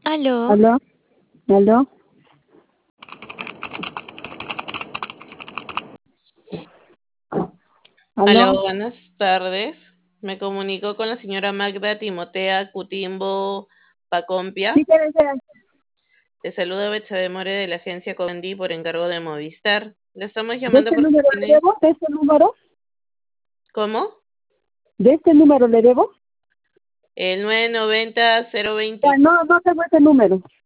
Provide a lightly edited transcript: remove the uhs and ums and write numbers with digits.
Aló, ¿Aló? ¿Aló? Aló, ¿Aló? buenas tardes. Me comunico con la señora Magda Timotea Cutimbo ¿Sí Pacompia. qué deseas? Te saluda Betsabe More de la agencia Covendi por encargo de Movistar. Le estamos ¿De llamando este porque número le tiene... debo? ¿De este número? ¿Cómo? ¿De este número le debo? El 990 Ya, 020. no tengo ese número.